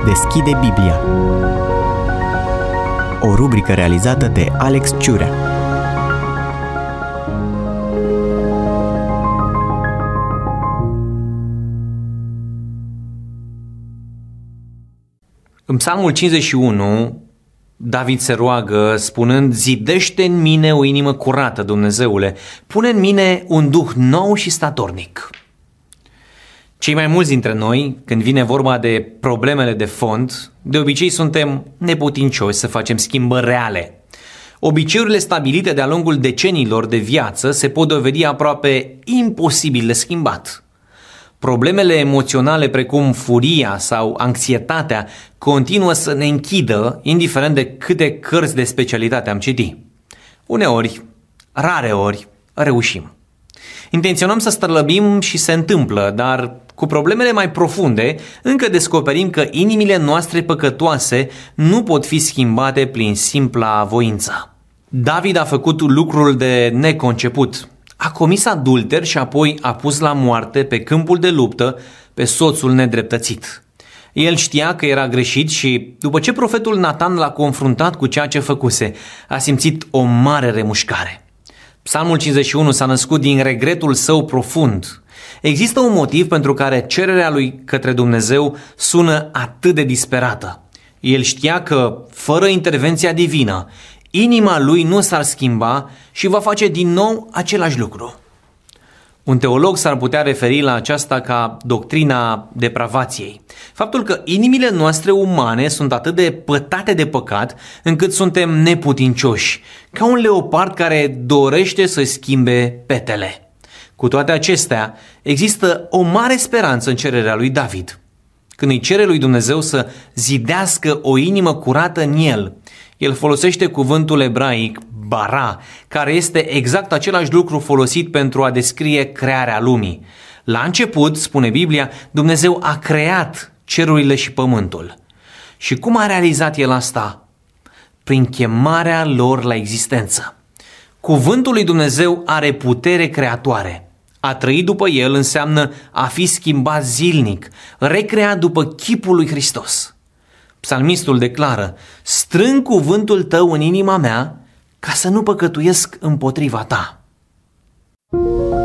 deschide Biblia. O rubrică realizată de Alex Ciurea. În Psalmul 51, David se roagă spunând: zidește în mine o inimă curată, Dumnezeule, pune în mine un duh nou și statornic. Cei mai mulți dintre noi, când vine vorba de problemele de fond, de obicei suntem neputincioși să facem schimbări reale. Obiceiurile stabilite de-a lungul deceniilor de viață se pot dovedi aproape imposibil de schimbat. Problemele emoționale precum furia sau anxietatea continuă să ne închidă, indiferent de câte cărți de specialitate am citit. Uneori, rareori, reușim. Intenționăm să strălăbim și se întâmplă, dar cu problemele mai profunde încă descoperim că inimile noastre păcătoase nu pot fi schimbate prin simpla voință. David a făcut lucrul de neconceput. A comis adulter și apoi a pus la moarte pe câmpul de luptă pe soțul nedreptățit. El știa că era greșit și, după ce profetul Natan l-a confruntat cu ceea ce făcuse, a simțit o mare remușcare. Psalmul 51 s-a născut din regretul său profund. Există un motiv pentru care cererea lui către Dumnezeu sună atât de disperată. El știa că, fără intervenția divină, inima lui nu s-ar schimba și va face din nou același lucru. Un teolog s-ar putea referi la aceasta ca doctrina depravației. Faptul că inimile noastre umane sunt atât de pătate de păcat încât suntem neputincioși, ca un leopard care dorește să schimbe petele. Cu toate acestea, există o mare speranță în cererea lui David. Când îi cere lui Dumnezeu să zidească o inimă curată în el folosește cuvântul ebraic bara, care este exact același lucru folosit pentru a descrie crearea lumii. La început, spune Biblia, Dumnezeu a creat cerurile și pământul. Și cum a realizat El asta? Prin chemarea lor la existență. Cuvântul lui Dumnezeu are putere creatoare. A trăi după El înseamnă a fi schimbat zilnic, recreat după chipul lui Hristos. Psalmistul declară: strâng cuvântul tău în inima mea ca să nu păcătuiesc împotriva ta.